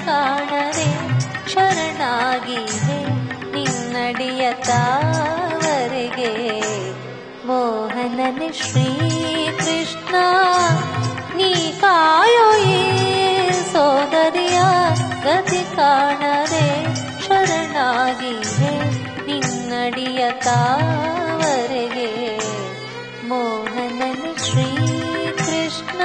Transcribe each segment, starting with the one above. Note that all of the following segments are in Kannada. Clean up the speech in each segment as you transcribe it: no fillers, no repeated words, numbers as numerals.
ಕಾಣದೆ ಶರಣಾಗಿವೆ ನಿನ್ನಡಿಯ ತಾವರೆಗೆ. ಮೋಹನನೆ ಶ್ರೀ ಕೃಷ್ಣ ನೀ ಕಾಯೋ ಏ ಸೋದರಿಯ ಗತಿ ಕಾಣದೆ ಶರಣಾಗಿವೆ ನಿನ್ನಡಿಯ ತಾವರೆಗೆ. ಮೋಹನನೆ ಶ್ರೀ ಕೃಷ್ಣ.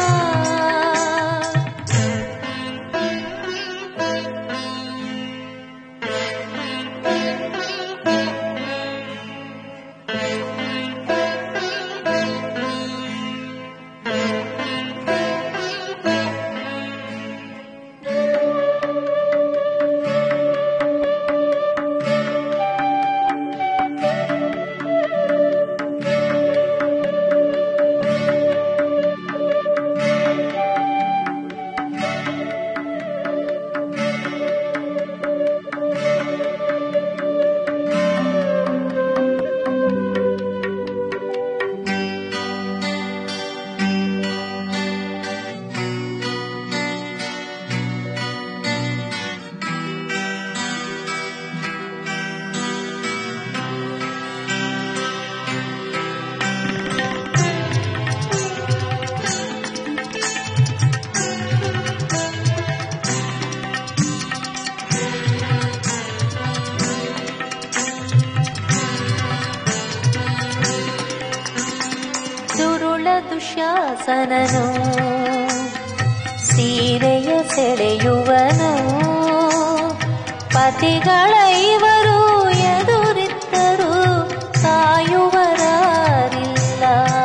ದುಶ್ಯಾಸನನು ಸೀರೆಯ ಸೆಳೆಯುವನು ಪತಿಗಳ ಇವರು ಎದುರಿದ್ದರು ಕಾಯುವರಾರಿಲ್ಲ.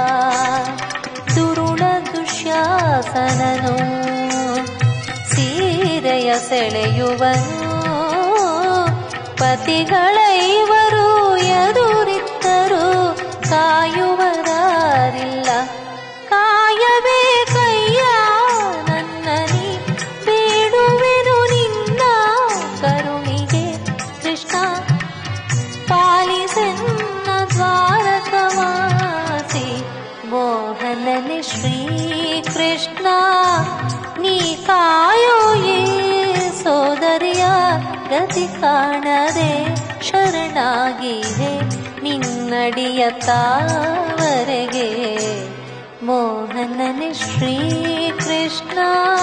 ದುರುಳ ದುಶ್ಯಾಸನನು ಸೀರೆಯ ಸೆಳೆಯುವನು ಪತಿಗಳ ಇವರು ಎದುರಿದ್ದರು ಕಾಯುವರಾರಿಲ್ಲ. ಕಾಯಬೇಕಯ್ಯ ನನ್ನನಿ ಬೇಡುವೆನು ನಿನ್ನ ಕರುಣಿಗೆ ಕೃಷ್ಣ ಪಾಲಿಸೆನ್ನ ದ್ವಾರಕವಾಸಿ. ಮೋಹನನೆ ಶ್ರೀ ಕೃಷ್ಣ ನೀ ಕಾಯೋ ಏ ಸೋದರಿಯ ಗತಿ ಕಾಣದೆ ಶರಣಾಗಿವೆ ನಿನ್ನಡಿಯ ತಾವರೆಗೆ. ಮೋಹನನೆ ಶ್ರೀ ಕೃಷ್ಣ.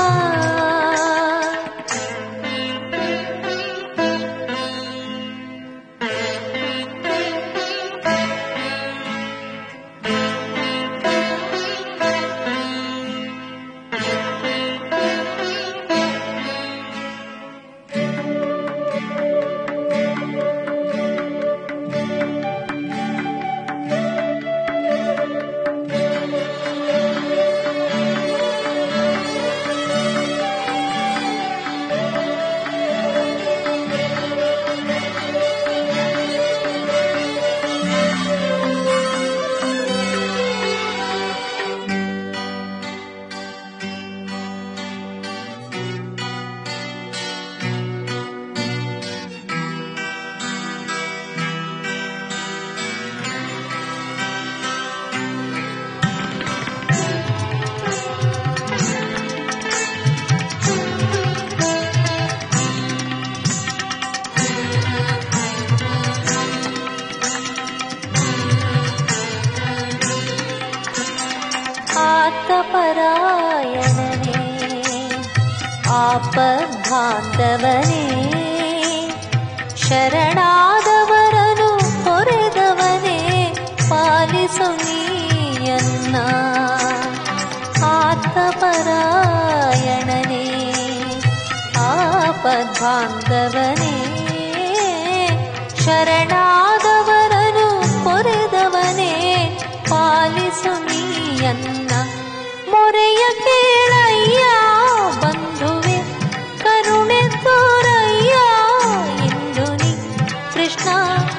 ಆತ್ಮಪರಾಯಣನೇ ಆಪದ್ಬಾಂಧವನೇ ಶರಣಾದವರನು ಹೊರೆದವನೇ ಪಾಲಿಸು ನೀಯನ್ನ. ಆತ್ಮಪರಾಯಣನೇ ಆಪದ್ಬಾಂಧವನೇ ಶರಣಾದವರನು ಹೊರೆದವನೇ ಪಾಲಿಸು ನೀಯನ್ನ. ಮೊರೆಯ ಕೇಳಯ್ಯ ಬಂಧುವೆ ಕರುಣೆ ತೋರಯ್ಯ ಇಂದು ನೀ ಕೃಷ್ಣ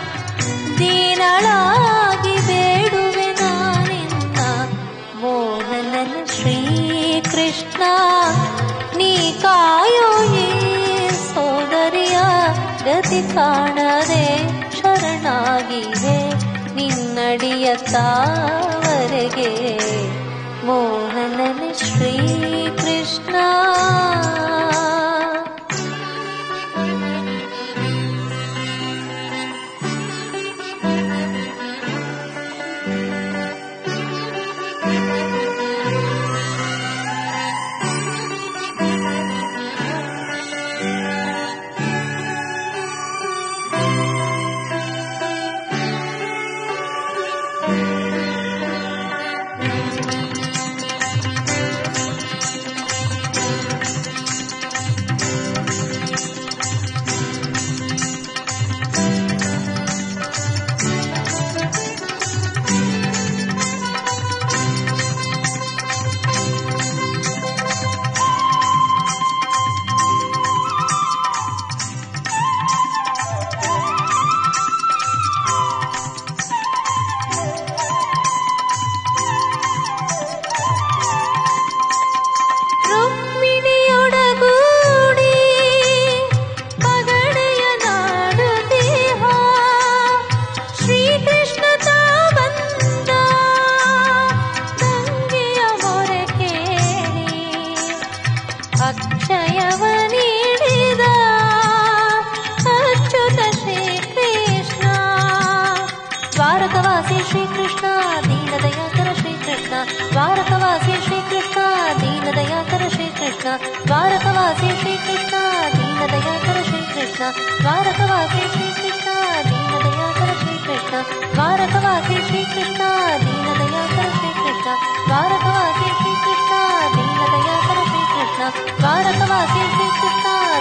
ದೀನಳಾಗಿ ಬೇಡುವೆ ನಾನಿನ್ನ. ಮೋಹನನ ಶ್ರೀ ಕೃಷ್ಣ ನೀ ಕಾಯೋ ಏ ಸೋದರಿಯ ಗತಿ ಕಾಣದೆ ಶರಣಾಗಿವೆ ನಿನ್ನಡಿಯ ತಾವರೆಗೆ. ಮೋಹನನ ಶ್ರೀ ಕೃಷ್ಣ. ದ್ವಾರಕವಾಸಿ ಶ್ರೀಕೃಷ್ಣ ದೀನದಯಾಕರ ಶ್ರೀಕೃಷ್ಣ ದ್ವಾರಕವಾಸಿ ಶ್ರೀಕೃಷ್ಣ ದೀನದಯಾಕರ ಶ್ರೀಕೃಷ್ಣ ದ್ವಾರಕವಾಸಿ ಶ್ರೀಕೃಷ್ಣ ದೀನದಯಾಕರ ಶ್ರೀಕೃಷ್ಣ ದ್ವಾರಕವಾಸಿ ಶ್ರೀಕೃಷ್ಣ ದೀನದಯಾಕರ ಶ್ರೀಕೃಷ್ಣ ದ್ವಾರಕವಾಸಿ ಶ್ರೀಕೃಷ್ಣ